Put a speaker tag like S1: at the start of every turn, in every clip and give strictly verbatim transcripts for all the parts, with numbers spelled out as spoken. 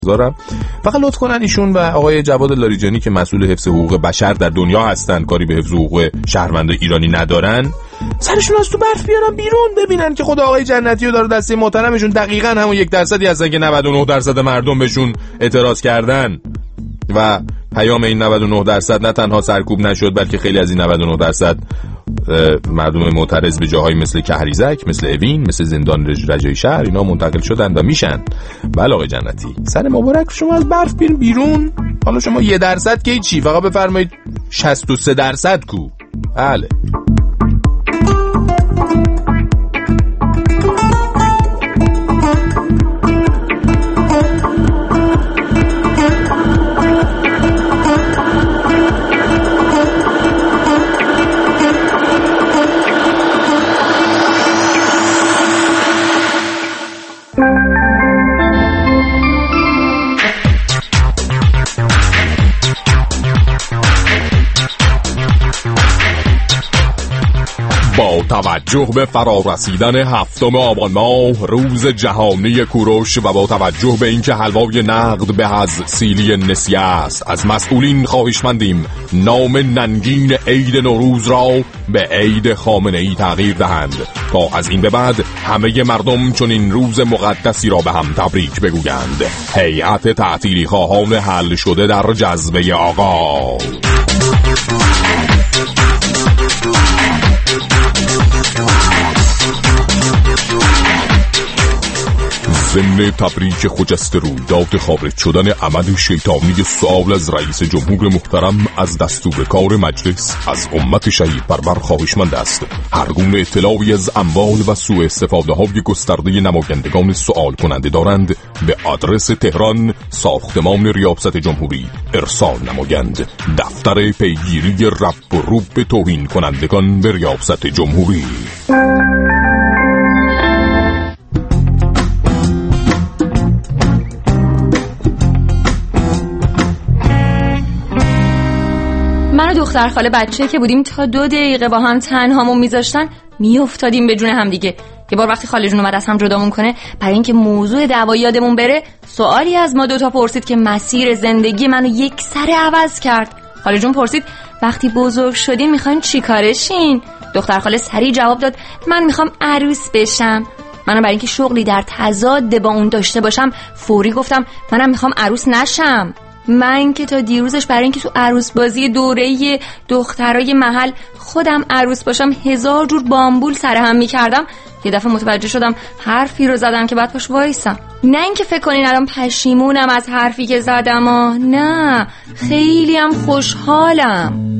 S1: دارم. فقط لطف کنن ایشون و آقای جواد لاریجانی که مسئول حفظ حقوق بشر در دنیا هستن، کاری به حفظ حقوق شهروندان ایرانی ندارن، سرشون از تو برف بیارن بیرون، ببینن که خدا آقای جنتی رو داره دسته محترمشون دقیقاً همون یک درصدی هستن که نود و نه درصد مردم بهشون اعتراض کردن و پیام این نود و نه درصد نه تنها سرکوب نشد بلکه خیلی از این نود و نه درصد مردم معترض به جاهای مثل کهریزک، مثل اوین، مثل زندان رجایی شهر اینا منتقل شدن و میشن. بله آقای جنتی، سر مبارک شما از برف بیرون بیرون. حالا شما یه درصد که چی؟ فقط بفرمایید شصت و سه درصد کو. بله با توجه به فرارسیدن هفتم آبان ماه روز جهانی کوروش و با توجه به اینکه حلوای نقد به از سیلی نسیه است، از مسئولین خواهشمندیم نام ننگین عید نوروز را به عید خامنه‌ای تغییر دهند تا از این به بعد همه مردم چون این روز مقدسی را به هم تبریک بگویند. هیئت تعطیلی خواهان حل شده در جذبه آقا. ضمن تبریک خجسته رویداد خارج شدن عمل شیطانی سؤال از رئیس جمهور محترم از دستور کار مجلس از امت شهید پرور خواهشمند است هر گونه اطلاعی از اموال و سوء استفاده های گسترده نمایندگان سؤال کننده دارند به آدرس تهران ساختمان ریاست جمهوری ارسال نمایند. دفتر پیگیری رب و روب توهین کنندگان به ریاست جمهوری.
S2: من و دختر خاله بچه که بودیم تا دو دقیقه با هم تنهامون میذاشتن میافتادیم به جون هم دیگه. یه بار وقتی خاله جون اومد از هم جدامون کنه برای اینکه موضوع دعوا یادمون بره سوالی از ما دوتا پرسید که مسیر زندگی منو یک سره عوض کرد. خاله جون پرسید وقتی بزرگ شدین میخواین چی کارشین؟ دختر خاله سریع جواب داد من میخوام عروس بشم. منم برای اینکه شغلی در تضاد با اون داشته باشم فوری گفتم منم میخوام عروس نشم. من که تا دیروزش برای اینکه تو عروس بازی دوره‌ای دخترای محل خودم عروس باشم هزار جور بامبول سر هم می‌کردم، یه دفعه متوجه شدم حرفی رو زدم که بعد پاش وایسم. نه اینکه فکر کنین الان پشیمونم از حرفی که زدم، آه نه، خیلی هم خوشحالم.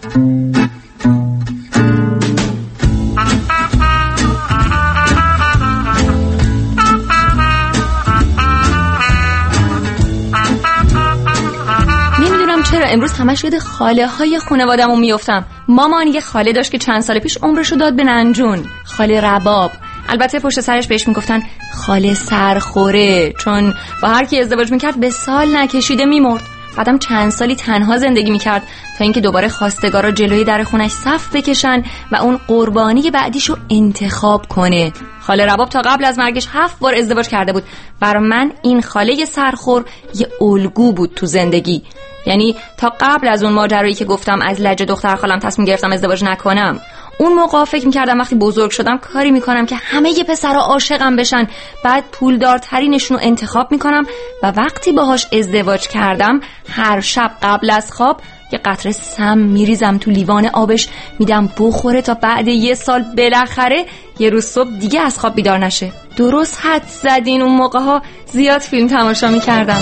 S2: چرا امروز همش یاد خاله های خانواده‌مون میافتم. مامان یه خاله داشت که چند سال پیش عمرشو داد به ننجون، خاله رباب. البته پشت سرش بهش میگفتن خاله سرخوره، چون با هر کی ازدواج میکرد به سال نکشیده میمرد. بعدم چند سالی تنها زندگی میکرد تا اینکه دوباره خواستگارا جلوی در خونش صف بکشن و اون قربانی بعدیشو انتخاب کنه. خاله رباب تا قبل از مرگش هفت بار ازدواج کرده بود. برای من این خاله سرخور یه الگو بود تو زندگی. یعنی تا قبل از اون ماجرایی که گفتم از لجه دختر خالم تصمیم گرفتم ازدواج نکنم، اون موقع فکر میکردم وقتی بزرگ شدم کاری میکنم که همه ی پسرها عاشقم بشن، بعد پولدارترینشون رو انتخاب میکنم و وقتی باهاش ازدواج کردم هر شب قبل از خواب یه قطره سم میریزم تو لیوان آبش میدم بخوره تا بعد یه سال بالاخره یه روز صبح دیگه از خواب بیدار نشه. درست حد زدین، اون موقع ها زیاد فیلم تماشا میکردم.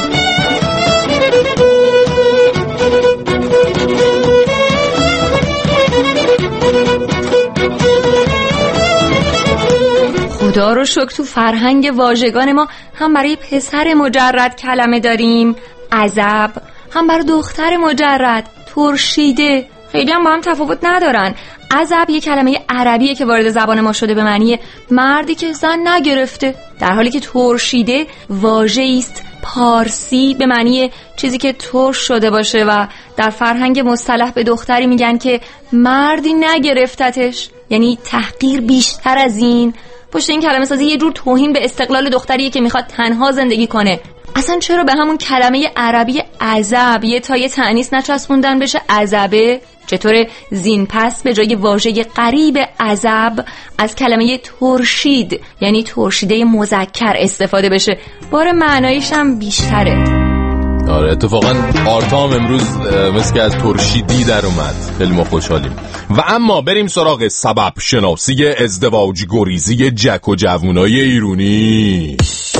S2: خدا رو شکر تو فرهنگ واژگان ما هم برای پسر مجرد کلمه داریم عزب، هم برای دختر مجرد ترشیده. خیلی هم با هم تفاوت ندارن. عزب یه کلمه عربیه که وارد زبان ما شده به معنی مردی که زن نگرفته، در حالی که ترشیده واژه‌ای است پارسی به معنی چیزی که ترش شده باشه و در فرهنگ مصطلح به دختری میگن که مردی نگرفتتش، یعنی تحقیر بیشتر از این. پشت این کلمه سازی یه جور توهین به استقلال دختریه که میخواد تنها زندگی کنه. اصلا چرا به همون کلمه عربی عذب یه تا یه تأنیث نچسبوندن بشه عذبه؟ چطور زین پس به جای واژه غریب عذب از کلمه ترشید یعنی ترشیده مذکر استفاده بشه؟ بار معنایش هم بیشتره.
S1: آره اتفاقا آرتام امروز مثل که از ترشیدی در اومد. خیلی ما خوشحالیم. و اما بریم سراغ سبب شناسی ازدواج گریزی جک و جوونای ایرانی.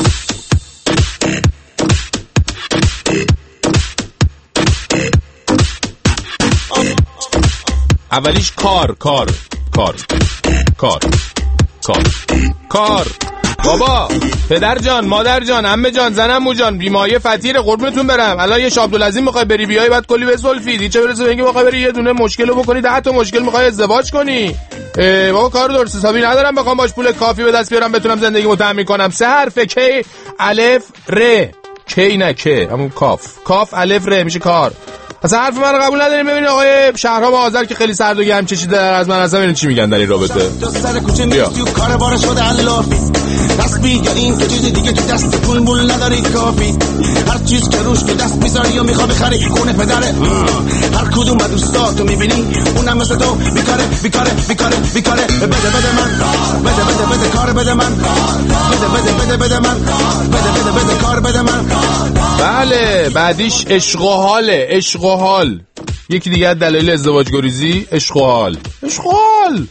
S1: اولیش کار کار کار کار کار کار بابا، پدر جان، مادر جان، عمه جان، زنمو جان، بیمایه فطیر قربونتون برم. الان یه شاب عبدالعظیم میخوای بری بیای بعد کلی بسولفید. چه برسه بگی میخوای بری یه دونه مشکلو بکنی، ده تا مشکل میخوای ازدواج کنی. بابا کار درست حسابی ندارم بخوام باش پول کافی به دست بیارم بتونم زندگیمو تامین کنم. سه حرف کی الف ر کی نه که همون کاف کاف الف ر میشه کار. اصلا حرف من رو قبول نداریم. ببینید آقای شهرام آذر که خیلی سرد و گرم چشیده از من اصلا ببینید چی میگن در این رابطه. بیا کار بار شده علافی دست بیگه این که چیز دیگه تو دست پول مول نداری کافی. هر چیز که روش تو دست میذاری و میخوای بخری خونه پدره. هر کدوم دوستاتو میبینی اونم مثل تو بیکاره بیکاره بیکاره بیکاره. بده بده من بده بده بده کار بده من بده بده بده بده من بده بده بده کار بده من. بله بعدیش عشق و حاله. عشق و حال یکی دیگه از دلایل ازدواج گریزی عشق و حال. عشق و حال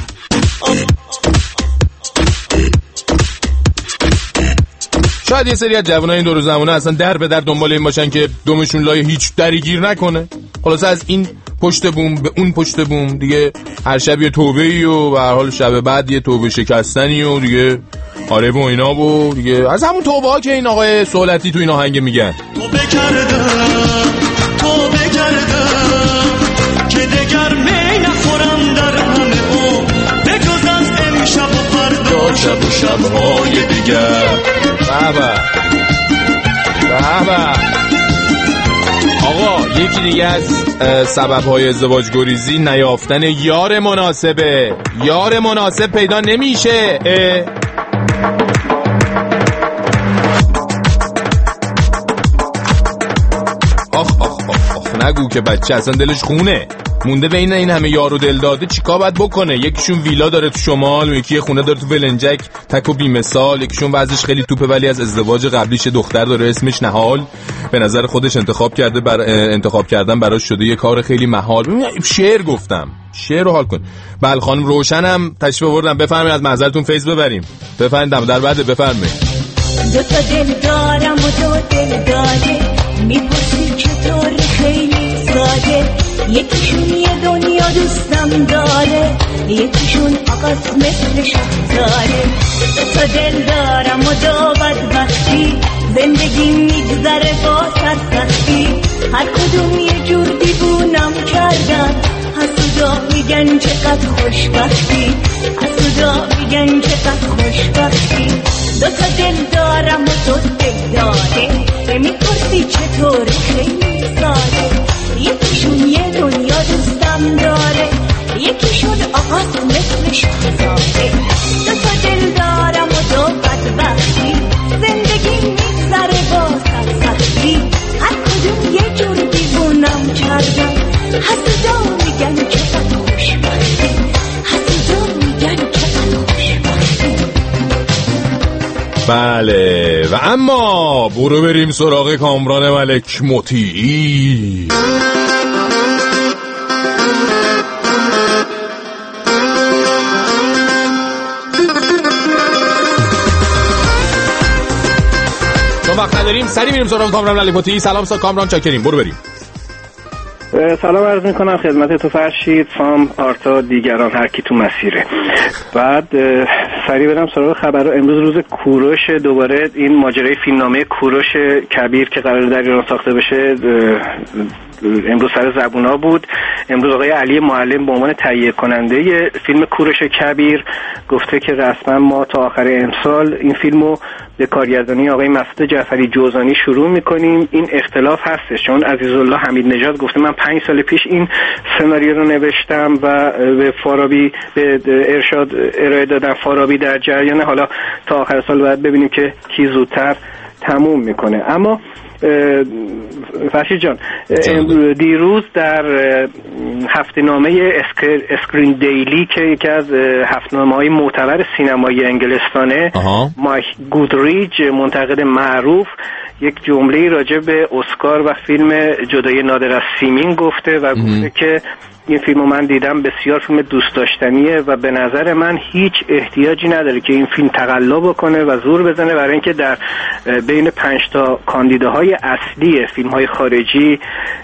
S1: شاید یه سری از جوانای این دور زمانه اصلا در به در دنبال این باشن که دومشون لای هیچ دری گیر نکنه. خلاص از این پشت بوم به اون پشت بوم دیگه هر شب یه توبه‌ای و به هر حال شب بعد یه توبه شکستنی و دیگه آره و اینا و دیگه از همون توبه ها که این آقای سهولتی تو این آهنگ میگن. توبه کردم توبه کردم که دگر می نخورم در همه او بگذ از امشب و فردا شب و شبهای دیگر. بابا بابا آقا یکی دیگه از سبب‌های ازدواج گریزی نیافتن یار مناسبه. یار مناسب پیدا نمیشه. آخ آخ آخ آخ نگو که بچه اصلا دلش خونه مونده بین این همه یار و دل داده چیکار باید بکنه. یکیشون ویلا داره تو شمال، یکی خونه داره تو ولنجک تک و بی‌مثال، یکیشون وضعش خیلی توپه ولی از ازدواج قبلیش دختر داره اسمش نهال. به نظر خودش انتخاب کرده بر... انتخاب کردن براش شده یه کار خیلی محال. شعر گفتم، شعر رو حال کن. بله خانم روشنم تشریف آوردم. بفرمایید از معذرتون فیض ببریم. بفرمایید در بعد بفرمایید. دو تا دل دارم و دو دل داده میپرسی چطور خیلی ساده. یکیشون یه دنیا دوستم داره یکیشون آقاست مثل شهزاده. دو تا دل دارم و دو بدبختی زندگی میگذره با سرسختی. هر کدوم یه جور دیوونم کردن حسودا میگن چقدر خوشبختی حسودا میگن چقدر خوشبختی. دو تا دل دارم و دو دل داده میپرسی چطور خیلی ساده. یکیشون یه دنیا دوستم داره یکیشون آقاست مثل شهزاده. دو تا دل دارم و دو بدبختی زندگی میگذره با سرسختی. هر کدوم یه جور دیوونم کردن حسودا میگن چقدر خوشبختی حسودا میگن چقدر خوشبختی. بله و اما برو بریم سراغ کامران ملک مطیعی. چون وقت نداریم سری میریم سراغ کامران ملک مطیعی. سلام سا کامران چاکریم. برو بریم.
S3: سلام عرض میکنم خدمت تو فرشید سام آرتا دیگران هر کی تو مسیره. بعد سریع برم سراغ خبر. امروز روز کوروش دوباره این ماجرای فیلمنامه کوروش کبیر که قرار در ایران ساخته بشه امروز سر زبونا بود. امروز آقای علی معلم به عنوان تهیه کننده فیلم کوروش کبیر گفته که رسما ما تا آخر امسال این فیلمو به کارگردانی آقای مسعود جعفری جوزانی شروع میکنیم. این اختلاف هستش چون عزیزالله حمید نژاد گفته من پنج سال پیش این سناریو رو نوشتم و به فارابی به ارشاد ارائه دادم. فارابی در جریان، حالا تا آخر سال باید ببینیم که کی زودتر تموم میکنه. اما فرشید جان دیروز در هفته‌نامه اسکرین دیلی که یکی از هفته‌نامه‌های معتبر سینمای انگلستانه، مایک گودریج منتقد معروف یک جمله راجع به اسکار و فیلم جدای نادر از سیمین گفته و گفته که این فیلمو من دیدم، بسیار فیلم دوست داشتنیه و به نظر من هیچ احتیاجی نداره که این فیلم تقلا بکنه و زور بزنه برای اینکه در بین پنج تا کاندیداهای اصلی فیلم‌های خارجی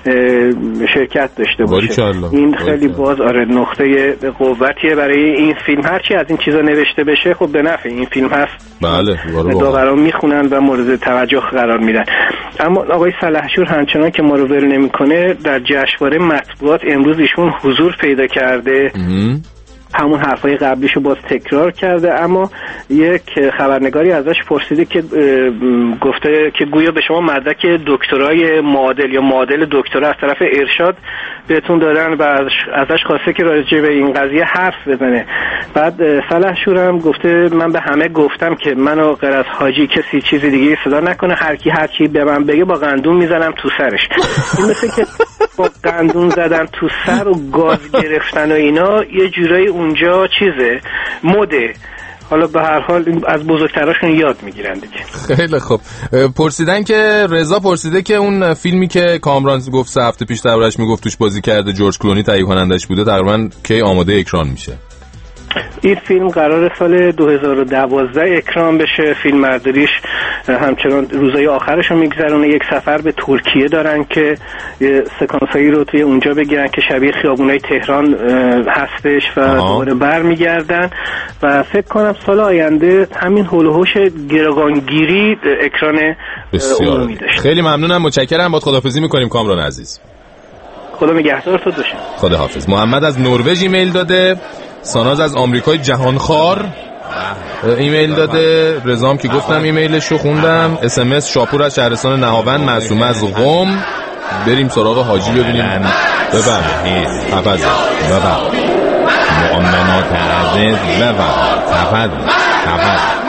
S3: شرکت داشته باشه. این خیلی باز آره نقطه قوتیه برای این فیلم. هرچی از این چیزا نوشته بشه خب به نفع این فیلم هست.
S1: بله
S3: داوران میخونن و مورد توجه قرار میدن. اما آقای سلحشور همچنان که ما رو ول نمیکنه، در جشنواره مطبوعات امروز ایشون حضور پیدا کرده، همون حرفای قبلیشو باز تکرار کرده. اما یک خبرنگاری ازش پرسیده که گفته که گویا به شما مدرک دکترای معادل یا معادل دکترا از طرف ارشاد بهتون دادن و ازش خواسته که راجع به این قضیه حرف بزنه. بعد سلحشور هم گفته من به همه گفتم که منو غیر از حاجی کسی چیزی دیگه صدا نکنه، هر کی هر چی به من بگه با قندون میزنم تو سرش. این مثل که با قندون زدن تو سر و گاز گرفتن و اینا یه جورایی اونجا چیزه مده. حالا به هر حال از بزرگتراشون یاد میگیرن دیگه.
S1: خیلی خوب. پرسیدن که رضا پرسیده که اون فیلمی که کامران گفت سه هفته پیش دربارش میگفت توش بازی کرده جورج کلونی تهیه کنندش بوده، تقریبا کی آماده اکران میشه؟
S3: این فیلم قرار سال دو هزار و دوازده اکران بشه. فیلم برداریش همچنان روزهای آخرش رو میگذرونه. یک سفر به ترکیه دارن که سکانسایی رو توی اونجا بگیرن که شبیه خیابونای تهران هستش و دوباره بر میگردن و فکر کنم سال آینده همین هول و هوش گروگانگیری اکران عمومی داشت.
S1: خیلی ممنونم، متشکرم. باهات خداحافظی میکنیم کامران عزیز.
S3: خدا نگهدار تو باشه.
S1: خدا حافظ. محمد از نروژ ایمیل داده، ساناز از آمریکای جهانخوار ایمیل داده، رضام که گفتم ایمیلشو خوندم، اس ام اس شاپور از شهرستان نهاوند، معصومه از قم. بریم سراغ حاجی ببینیم. بفرمایید. تفضل. بفرمایید. مؤمنات عزیز بفرمایید. تفضل. تفضل.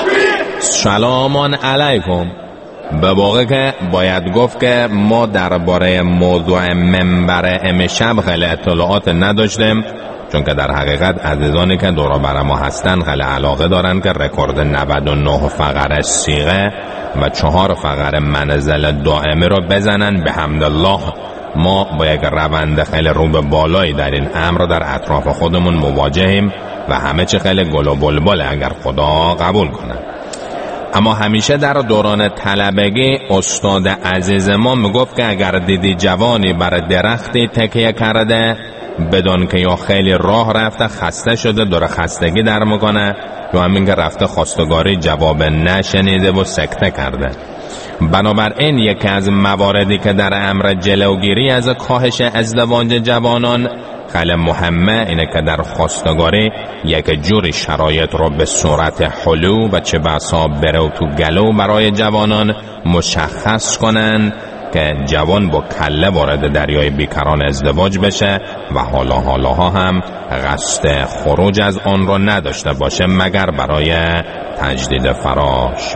S1: سلام علیکم. به واقع که باید گفت که ما درباره موضوع منبر امشب خیلی اطلاعات نداشتیم، چون که در حقیقت عزیزانی که دور و بر ما هستن خیلی علاقه دارن که رکورد نود و نه فقره صیغه و چهار فقره منزل دائمی رو بزنن. به حمدالله ما با یک روند خیلی رو به بالایی در این امر در اطراف خودمون مواجهیم و همه چی خیلی گل و بلبل اگر خدا قبول کنه. اما همیشه در دوران طلبگی استاد عزیز ما میگفت که اگر دیدی جوانی بر درختی تکیه کرده، بدون که یا خیلی راه رفته خسته شده داره خستگی در میکنه، یا همین که رفته خواستگاری جواب نشنیده و سکته کرده. بنابراین یکی از مواردی که در امر جلوگیری از کاهش ازدواج جوانان خیلی مهمه اینه که در خواستگاری یک جوری شرایط رو به صورت حلو و چه بسا برو تو گلو برای جوانان مشخص کنن که جوان با کله وارد دریای بیکران ازدواج بشه و حالا حالاها هم قصد خروج از آن رو نداشته باشه مگر برای تجدید فراش.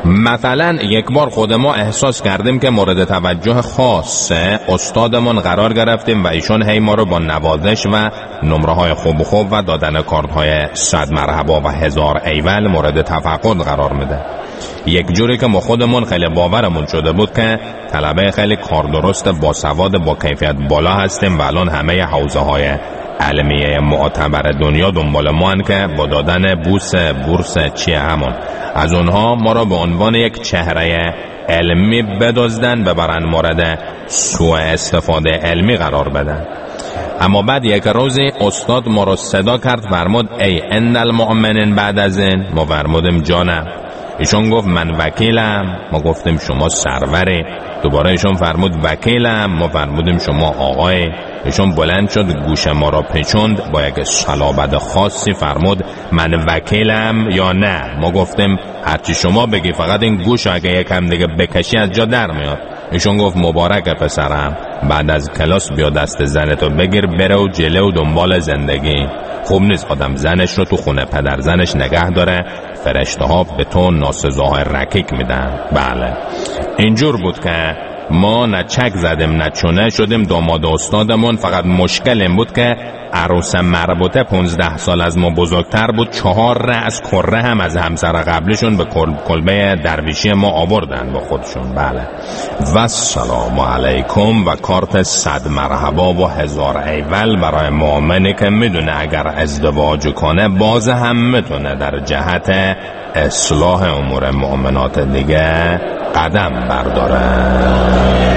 S1: مثلا یک بار خود ما احساس کردیم که مورد توجه خاص استادمون قرار گرفتیم و ایشون هی ما رو با نوازش و نمره های خوب خوب و دادن کارت های صد مرحبا و هزار ایول مورد تفقد قرار میده. یک جوری که ما خودمون خیلی باورمون شده بود که طلبه خیلی کار درست با سواد با کیفیت بالا هستیم و الان همه حوزه های علمیه معتبر دنیا دنبال ما هن که با دادن بوس بورس چیه همون از اونها ما را به عنوان یک چهره علمی بدزدن ببرن مورد سوء استفاده علمی قرار بدن. اما بعد یک روزی استاد ما را صدا کرد، فرمود ای ان المؤمنین بعد از این. ما فرمودیم جانم. ایشون گفت من وکیلم. ما گفتیم شما سروری. دوباره ایشون فرمود وکیلم. ما فرمودیم شما آقای. ایشون بلند شد گوش ما را پیچوند با یک صلابت خاصی فرمود من وکیلم یا نه. ما گفتیم هرچی شما بگی، فقط این گوش اگه یکم دیگه بکشی از جا در میاد. ایشون گفت مبارک پسرم، بعد از کلاس بیا دست زنتو بگیر بره و جلو دنبال زندگی. خوب نیست آدم زنش رو تو خونه پدر زنش نگه داره، فرشته ها به تو ناسزا رکیک میدن. بله اینجور بود که ما نه چک زدیم نه چونه شدیم داماد استادمون. فقط مشکل این بود که عروس مربوطه پونزده سال از ما بزرگتر بود، چهار رأس کره هم از همسر قبلشون به کلبه درویشی ما آوردن با خودشون. بله و سلام علیکم و کارت صد مرحبا و هزار ایول برای مؤمنی که میدونه اگر ازدواج کنه باز هم میتونه در جهت اصلاح امور مؤمنات دیگه قدم برداره.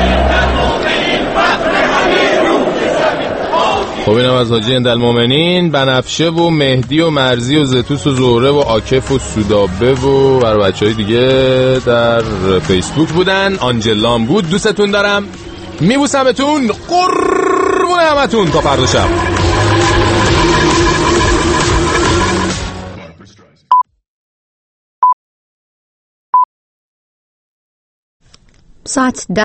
S1: خب اینم از حاجی اندالمومنین، بنفشه و مهدی و مرزی و زتوس و زهره و عاکف و سودابه و برای بچه های دیگه در فیسبوک بودن. آنجلا هم بود. دوستتون دارم، میبوسمتون، قربون همتون، تا فردا شب.
S4: ساعت